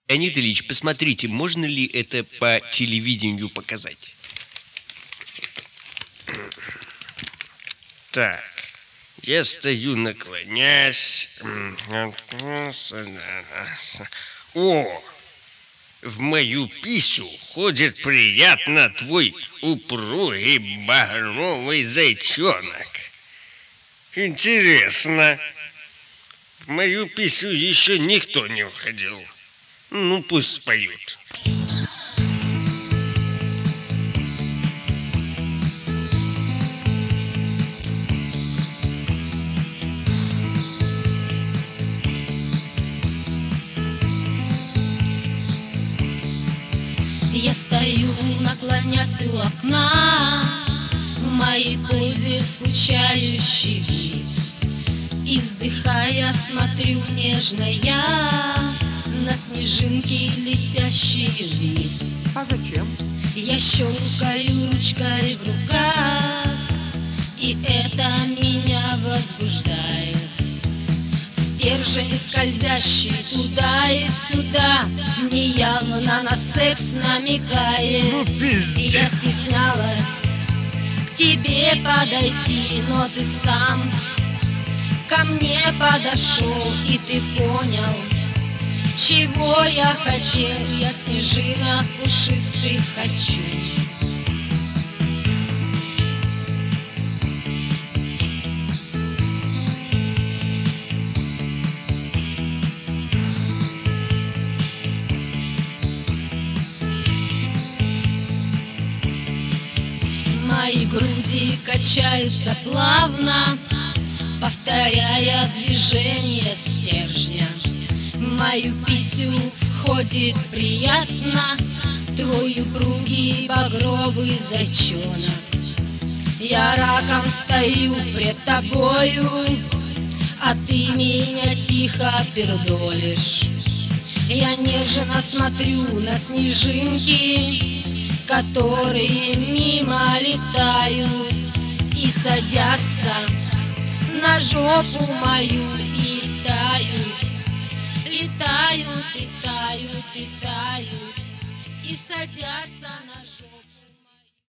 Леонид Ильич, посмотрите, можно ли это по телевидению показать? Так, я стою, наклонясь. О, в мою писю ходит приятно твой упругий багровый зайчонок. Интересно. В мою писю еще никто не входил. Ну, пусть споют. Я стою, наклонясь у окна, в моей позе скучающий вид. Издыхая, смотрю нежно я на снежинки, летящие вниз. А зачем? Я щелкаю ручкой в руках, и это меня возбуждает. Стержень, скользящий туда и сюда, неявно на секс намекает. И я стеснялась к тебе подойти, но ты сам ко мне подошел, и ты понял, чего я хотел. Я снежинок пушистых хочу. Мои груди качаются плавно, повторяя движение стержня. В мою писю входит приятно твой упругий багровый зайчонок. Я раком стою пред тобою, а ты меня тихо пердолишь. Я нежно смотрю на снежинки, которые мимо летают и садятся на жопу мою и тают, летают, и тают, и тают, и садятся на жопу.